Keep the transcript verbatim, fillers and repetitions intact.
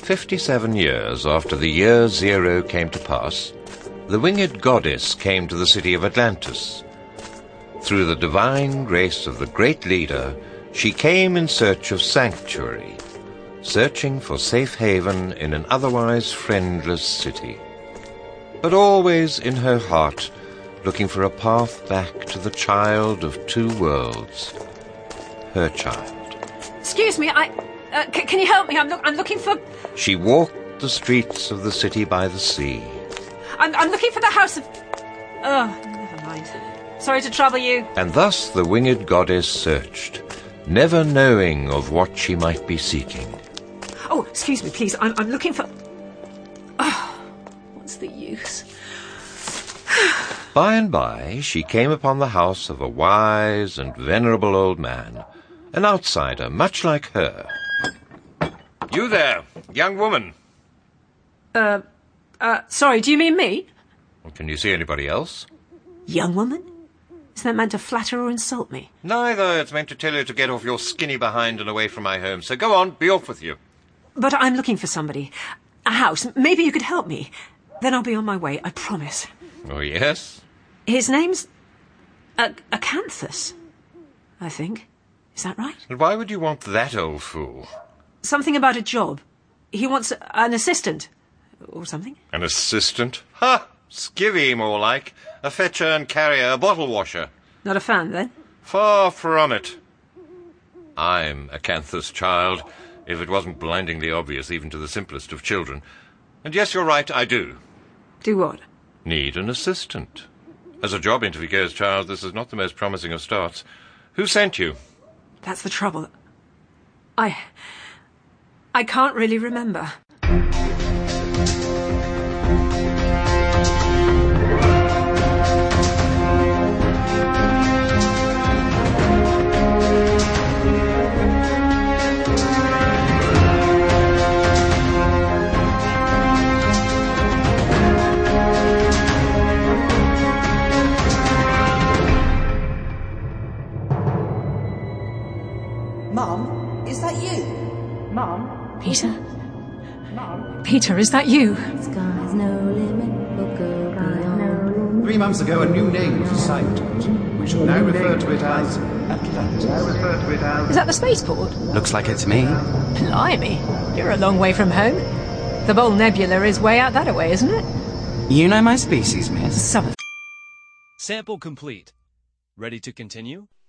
fifty-seven years after the year zero came to pass, the winged goddess came to the city of Atlantis. Through the divine grace of the great leader, she came in search of sanctuary, searching for safe haven in an otherwise friendless city. But always in her heart, looking for a path back to the child of two worlds, her child. Excuse me, I... Uh, c- can you help me? I'm, lo- I'm looking for... She walked the streets of the city by the sea. I'm, I'm looking for the house of... Oh, never mind. Sorry to trouble you. And thus the winged goddess searched, never knowing of what she might be seeking. Oh, excuse me, please. I'm, I'm looking for... Oh, what's the use? By and by, she came upon the house of a wise and venerable old man, an outsider much like her. You there, young woman. Uh, uh, sorry, do you mean me? Well, can you see anybody else? Young woman? Is that meant to flatter or insult me? Neither. It's meant to tell you to get off your skinny behind and away from my home. So go on, be off with you. But I'm looking for somebody. A house. Maybe you could help me. Then I'll be on my way, I promise. Oh, yes? His name's... A- Acanthus, I think. Is that right? And why would you want that old fool? Something about a job. He wants a- an assistant. Or something. An assistant? Ha! Skivvy, more like. A fetcher and carrier, a bottle washer. Not a fan, then? Far from it. I'm Acanthus' child, if it wasn't blindingly obvious even to the simplest of children. And yes, you're right, I do. Do what? Need an assistant. As a job interview goes, child, this is not the most promising of starts. Who sent you? That's the trouble. I... I can't really remember. Mum, is that you? Mum? Peter? Peter, is that you? Sky's no limit, look beyond. Three months ago, a new name was assigned to it. We shall now refer to it as Atlantis. Now refer to it as... Is that the spaceport? Looks like it's me. Blimey, you're a long way from home. The Bowl Nebula is way out that way, isn't it? You know my species, miss. Some of... Sample complete. Ready to continue?